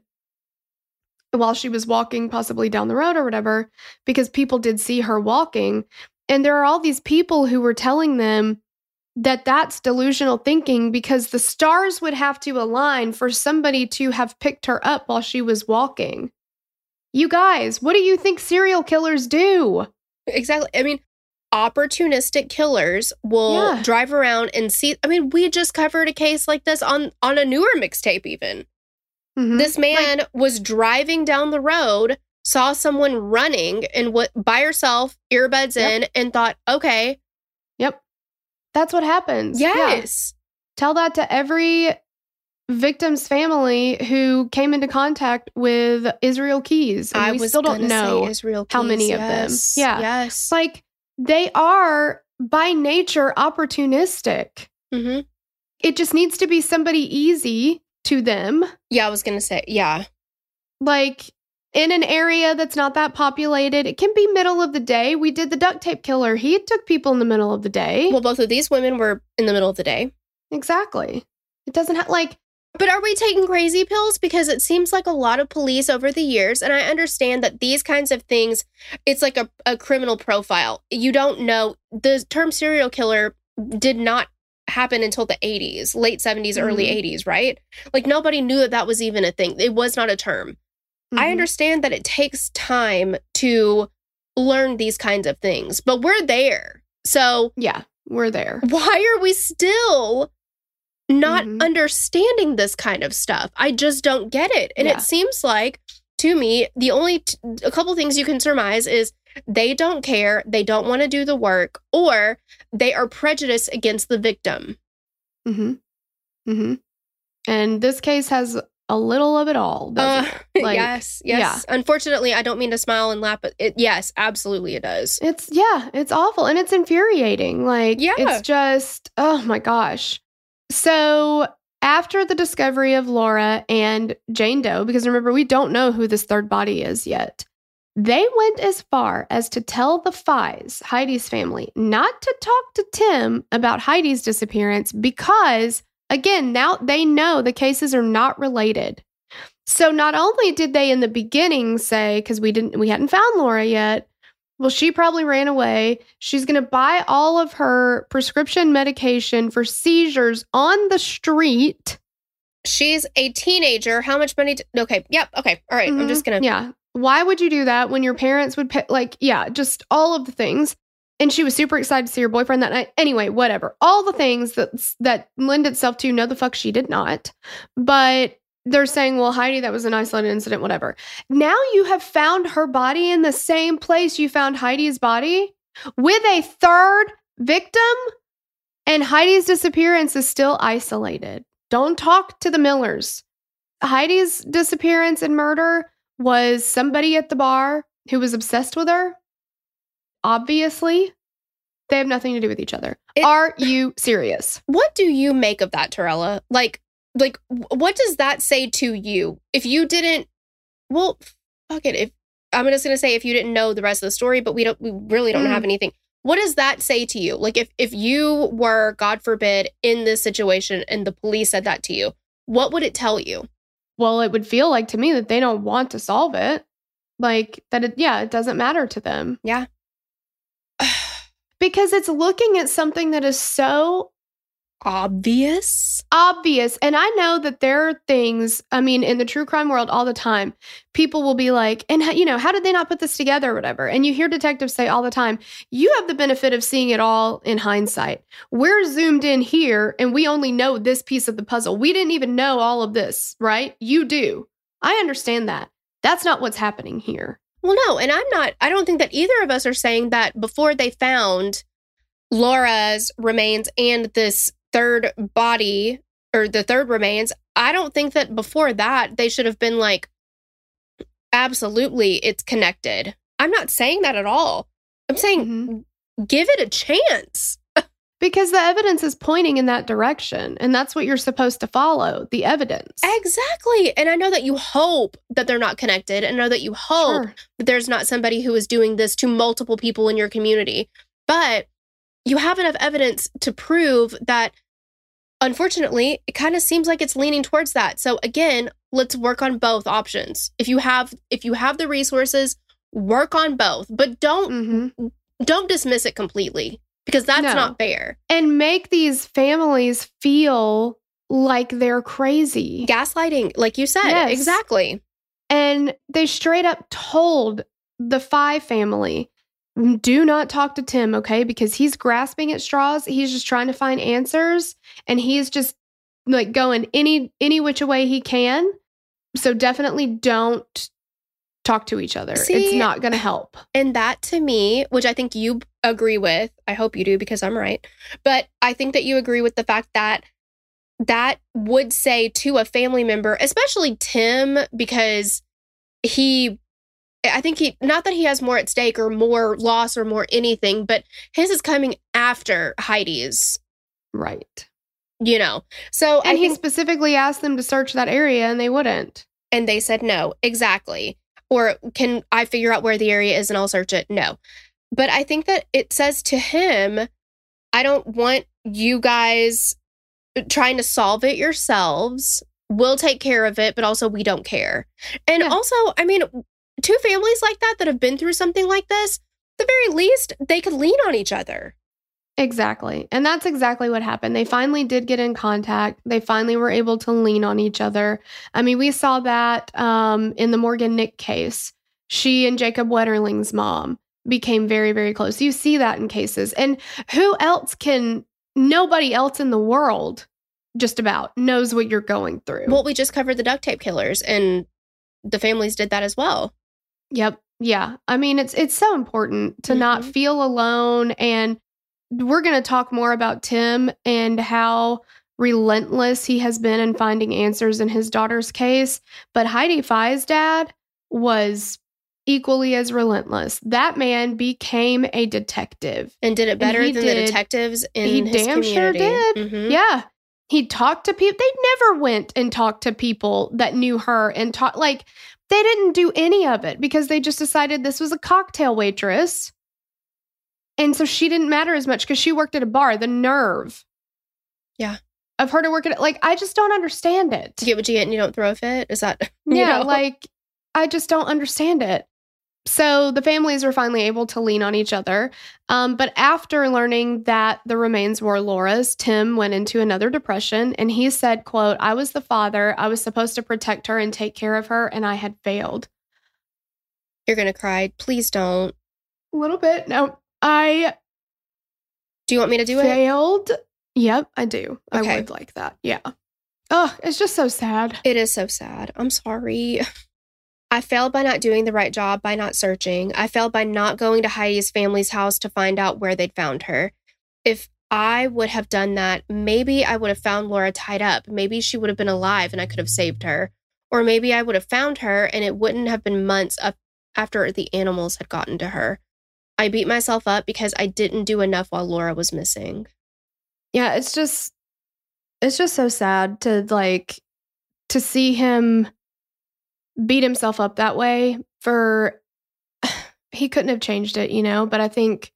C: while she was walking possibly down the road or whatever, because people did see her walking. And there are all these people who were telling them that that's delusional thinking because the stars would have to align for somebody to have picked her up while she was walking. You guys, what do you think serial killers do?
B: Exactly. I mean, opportunistic killers will
C: Yeah.
B: drive around and see. I mean, we just covered a case like this on, on a newer mixtape even.
C: Mhm.
B: This man was driving down the road, saw someone running and what by herself, earbuds
C: Yep.
B: in, and thought, okay,
C: Yep. That's what happens. Yeah.
B: yes.
C: Tell that to every victim's family who came into contact with Israel Keys. And
B: I
C: we
B: was
C: still don't
B: gonna
C: know
B: say Israel
C: how
B: Keys,
C: many of them.
B: yes,
C: Yeah.
B: Yes.
C: Like, they are by nature opportunistic.
B: Mm-hmm.
C: It just needs to be somebody easy to them.
B: Yeah, I was going to say, yeah.
C: Like, in an area that's not that populated. It can be middle of the day. We did the duct tape killer. He took people in the middle of the day.
B: Well, both of these women were in the middle of the day.
C: Exactly. It doesn't have, like,
B: But are we taking crazy pills? Because it seems like a lot of police over the years, and I understand that these kinds of things, it's like a, a criminal profile. You don't know. The term serial killer did not happen until the eighties, late seventies, mm-hmm. early eighties, right? Like nobody knew that that was even a thing. It was not a term. Mm-hmm. I understand that it takes time to learn these kinds of things, but we're there. So
C: yeah, we're there.
B: Why are we still not mm-hmm. understanding this kind of stuff? I just don't get it. And yeah. it seems like, to me, the only t- a couple things you can surmise is they don't care, they don't want to do the work, or they are prejudiced against the victim.
C: Mm-hmm. Mm-hmm. And this case has a little of it all, doesn't uh, it?
B: Like, yes, yes. Yeah. Unfortunately, I don't mean to smile and laugh, but it, yes, absolutely it does.
C: It's, yeah, it's awful. And it's infuriating. Like, yeah. it's just, oh my gosh. So after the discovery of Laura and Jane Doe, because remember, we don't know who this third body is yet, they went as far as to tell the Fies, Heidi's family, not to talk to Tim about Heidi's disappearance because, again, now they know the cases are not related. So not only did they in the beginning say, because we didn't, we hadn't found Laura yet, well, she probably ran away. She's going to buy all of her prescription medication for seizures on the street.
B: She's a teenager. How much money? To, okay. Yep. Okay. All right. Mm-hmm. I'm just going to.
C: Yeah. Why would you do that when your parents would pay? Like, yeah, just all of the things. And she was super excited to see her boyfriend that night. Anyway, whatever. All the things that, that lend itself to no, the fuck she did not. But they're saying, well, Heidi, that was an isolated incident, whatever. Now you have found her body in the same place you found Heidi's body with a third victim, and Heidi's disappearance is still isolated. Don't talk to the Millers. Heidi's disappearance and murder was somebody at the bar who was obsessed with her. Obviously, they have nothing to do with each other. It, Are you serious?
B: What do you make of that, Torella? Like, Like, what does that say to you? If you didn't, well, fuck it. If I'm just going to say if you didn't know the rest of the story, but we don't, we really don't mm. have anything. What does that say to you? Like, if, if you were, God forbid, in this situation and the police said that to you, what would it tell you?
C: Well, it would feel like to me that they don't want to solve it. Like, that, it, yeah, it doesn't matter to them.
B: Yeah.
C: Because it's looking at something that is so
B: obvious.
C: Obvious. And I know that there are things, I mean, in the true crime world all the time, people will be like, and you know, how did they not put this together or whatever? And you hear detectives say all the time, you have the benefit of seeing it all in hindsight. We're zoomed in here and we only know this piece of the puzzle. We didn't even know all of this, right? You do. I understand that. That's not what's happening here.
B: Well, no, and I'm not, I don't think that either of us are saying that before they found Laura's remains and this third body or the third remains, I don't think that before that they should have been like, absolutely, it's connected. I'm not saying that at all. I'm saying mm-hmm. give it a chance.
C: Because the evidence is pointing in that direction, and that's what you're supposed to follow, the evidence.
B: Exactly. And I know that you hope that they're not connected, and I know that you hope sure. that there's not somebody who is doing this to multiple people in your community. But you have enough evidence to prove that, unfortunately, it kind of seems like it's leaning towards that. So again, let's work on both options. If you have if you have the resources, work on both, but don't mm-hmm. don't dismiss it completely. Because that's no. not fair.
C: And make these families feel like they're crazy.
B: Gaslighting, like you said. Yes. Exactly.
C: And they straight up told the Five family, do not talk to Tim, okay? Because he's grasping at straws. He's just trying to find answers. And he's just like going any any which way he can. So definitely don't talk to each other. See, it's not going to help.
B: And that to me, which I think you agree with, I hope you do because I'm right, but I think that you agree with the fact that that would say to a family member, especially Tim, because he, I think he, not that he has more at stake or more loss or more anything, but his is coming after Heidi's.
C: Right.
B: You know, so
C: and
B: I
C: he
B: think,
C: specifically asked them to search that area and they wouldn't.
B: And they said no, exactly. Or can I figure out where the area is and I'll search it? No. But I think that it says to him, I don't want you guys trying to solve it yourselves. we'll take care of it, but also we don't care. And
C: Yeah.
B: also, I mean, two families like that that have been through something like this, at the very least, they could lean on each other.
C: Exactly. And that's exactly what happened. They finally did get in contact. They finally were able to lean on each other. I mean, we saw that um, in the Morgan Nick case. She and Jacob Wetterling's mom became very, very close. You see that in cases. And who else can, nobody else in the world just about knows what you're going through.
B: Well, we just covered the duct tape killers, and the families did that as well.
C: Yep. Yeah. I mean, it's it's so important to
B: Mhm.
C: not feel alone. And we're going to talk more about Tim and how relentless he has been in finding answers in his daughter's case. But Heidi Fai's dad was equally as relentless. That man became a detective.
B: And did it better
C: he
B: than
C: did-
B: the detectives in
C: he
B: his
C: damn sure
B: community.
C: did.
B: Mhm.
C: Yeah. He talked to people. They never went and talked to people that knew her and talked. Like, they didn't do any of it because they just decided this was a cocktail waitress. And so she didn't matter as much because she worked at a bar. The nerve.
B: Yeah.
C: Of her to work at, like, I just don't understand it.
B: You get what you get and you don't throw a fit? Is that, you
C: Yeah,
B: know?
C: like, I just don't understand it. So the families were finally able to lean on each other. Um, but after learning that the remains were Laura's, Tim went into another depression. And he said, quote, "I was the father. I was supposed to protect her and take care of her, and I had failed."
B: You're going to cry. Please don't.
C: A little bit. No, I
B: Do you want me to do it?
C: failed. Yep, I do. I
B: Okay.
C: would like that. Yeah. Oh, it's just so sad.
B: It is so sad. I'm sorry. I failed by not doing the right job, by not searching. I failed by not going to Heidi's family's house to find out where they'd found her. If I would have done that, maybe I would have found Laura tied up. Maybe she would have been alive and I could have saved her. Or maybe I would have found her and it wouldn't have been months up after the animals had gotten to her. I beat myself up because I didn't do enough while Laura was missing.
C: Yeah, it's just it's just so sad to like to see him beat himself up that way for he couldn't have changed it, you know, but I think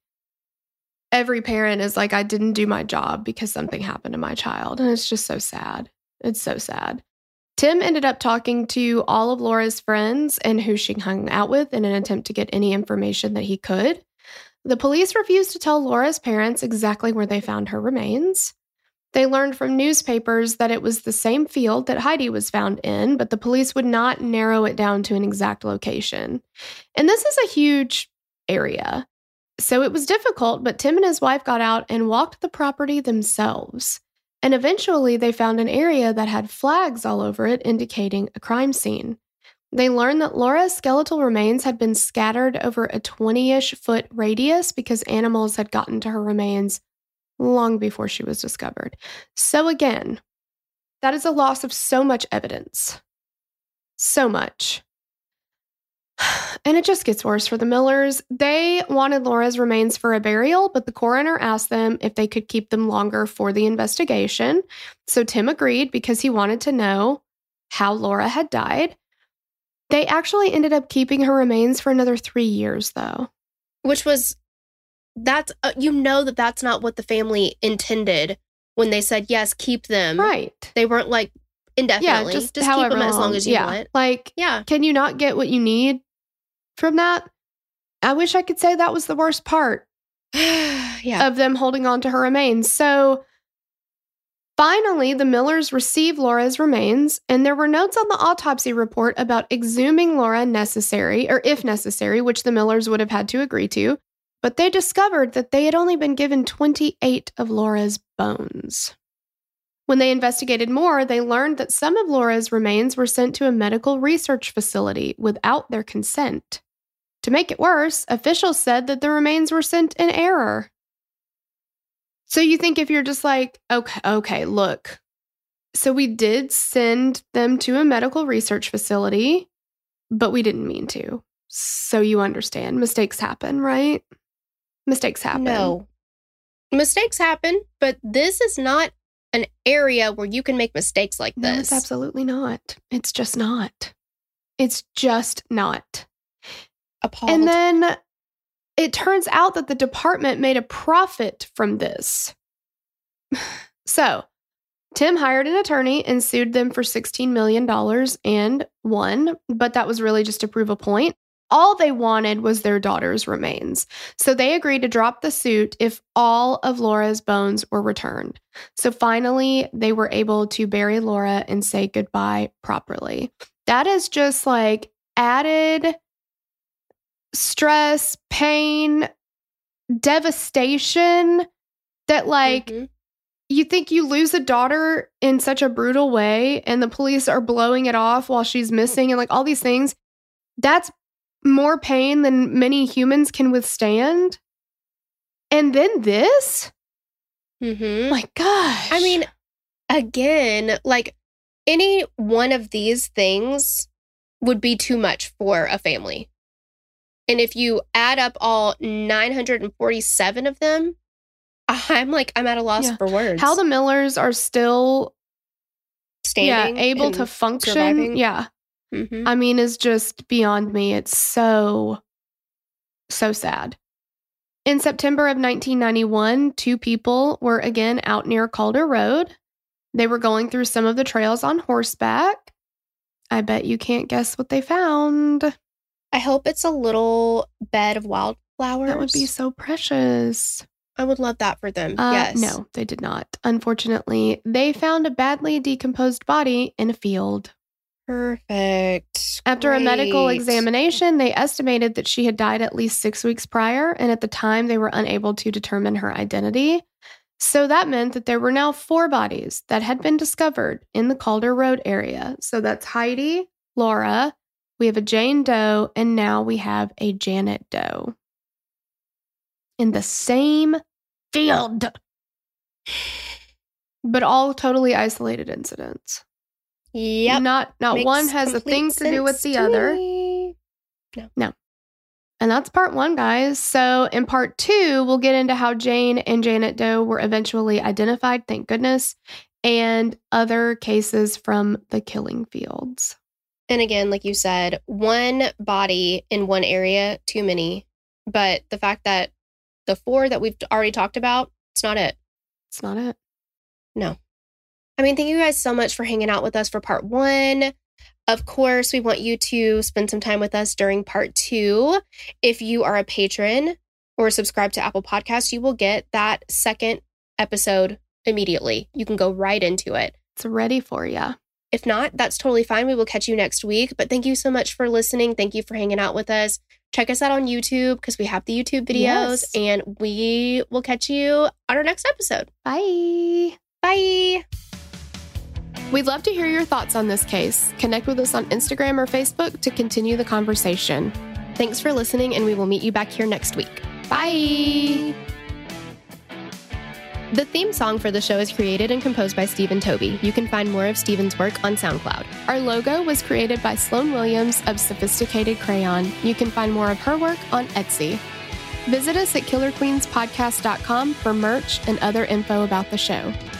C: every parent is like, I didn't do my job because something happened to my child. And it's just so sad. It's so sad. Tim ended up talking to all of Laura's friends and who she hung out with in an attempt to get any information that he could. The police refused to tell Laura's parents exactly where they found her remains. They learned from newspapers that it was the same field that Heidi was found in, but the police would not narrow it down to an exact location. And this is a huge area. So it was difficult, but Tim and his wife got out and walked the property themselves. And eventually they found an area that had flags all over it indicating a crime scene. They learned that Laura's skeletal remains had been scattered over a twenty-ish foot radius because animals had gotten to her remains long before she was discovered. So again, that is a loss of so much evidence. So much. And it just gets worse for the Millers. They wanted Laura's remains for a burial, but the coroner asked them if they could keep them longer for the investigation. So Tim agreed because he wanted to know how Laura had died. They actually ended up keeping her remains for another three years, though.
B: Which was, that's, uh, you know that that's not what the family intended when they said, yes, keep them.
C: Right.
B: They weren't like indefinitely.
C: Yeah, just,
B: just keep
C: however
B: them as long
C: long.
B: as you
C: yeah.
B: want.
C: Like,
B: Yeah.
C: can you not get what you need from that? I wish I could say that was the worst part
B: yeah.
C: of them holding on to her remains. So finally, the Millers received Laura's remains, and there were notes on the autopsy report about exhuming Laura necessary, or if necessary, which the Millers would have had to agree to. But they discovered that they had only been given twenty-eight of Laura's bones. When they investigated more, they learned that some of Laura's remains were sent to a medical research facility without their consent. To make it worse, officials said that the remains were sent in error. So you think if you're just like, okay, okay, look, so we did send them to a medical research facility, but we didn't mean to. So you understand, mistakes happen, right? Mistakes happen.
B: No. Mistakes happen, but this is not an area where you can make mistakes like
C: No,
B: this.
C: it's absolutely not. It's just not. It's just not.
B: Appalled.
C: And then it turns out that the department made a profit from this. So, Tim hired an attorney and sued them for sixteen million dollars and won, but that was really just to prove a point. All they wanted was their daughter's remains. So they agreed to drop the suit if all of Laura's bones were returned. So finally, they were able to bury Laura and say goodbye properly. That is just like added stress, pain, devastation that like mm-hmm. you think you lose a daughter in such a brutal way and the police are blowing it off while she's missing and like all these things. That's more pain than many humans can withstand. And then this?
B: Mm-hmm.
C: My gosh.
B: I mean, again, like any one of these things would be too much for a family. And if you add up all nine hundred forty-seven of them, I'm like, I'm at a loss
C: yeah.
B: for words.
C: How the Millers are still
B: standing,
C: yeah, able to function.
B: Surviving.
C: Yeah.
B: Mm-hmm.
C: I mean, is just beyond me. It's so, so sad. In September of nineteen ninety-one, two people were again out near Calder Road. They were going through some of the trails on horseback. I bet you can't guess what they found.
B: I hope it's a little bed of wildflowers.
C: That would be so precious.
B: I would love that for them.
C: Uh,
B: yes.
C: No, they did not. Unfortunately, they found a badly decomposed body in a field.
B: Perfect.
C: After
B: Great.
C: a medical examination, they estimated that she had died at least six weeks prior, and at the time, they were unable to determine her identity. So that meant that there were now four bodies that had been discovered in the Calder Road area. So that's Heidi, Laura, we have a Jane Doe, and now we have a Janet Doe. In the same field. But all totally isolated incidents.
B: Yep.
C: Not not
B: Makes
C: one has a thing to do with the other.
B: Me. No.
C: No. And that's part one, guys. So in part two, we'll get into how Jane and Janet Doe were eventually identified, thank goodness, and other cases from the killing fields.
B: And again, like you said, one body in one area, too many. But the fact that the four that we've already talked about, it's not it.
C: It's not it.
B: No. I mean, thank you guys so much for hanging out with us for part one. Of course, we want you to spend some time with us during part two. If you are a patron or subscribe to Apple Podcasts, you will get that second episode immediately. You can go right into it.
C: It's ready for you.
B: If not, that's totally fine. We will catch you next week. But thank you so much for listening. Thank you for hanging out with us. Check us out on YouTube because we have the YouTube videos.
C: Yes.
B: And we will catch you on our next episode.
C: Bye.
B: Bye.
C: We'd love to hear your thoughts on this case. Connect with us on Instagram or Facebook to continue the conversation.
B: Thanks for listening, and we will meet you back here next week.
C: Bye!
B: The theme song for the show is created and composed by Stephen Toby. You can find more of Stephen's work on SoundCloud.
C: Our logo was created by Sloan Williams of Sophisticated Crayon. You can find more of her work on Etsy. Visit us at killer queens podcast dot com for merch and other info about the show.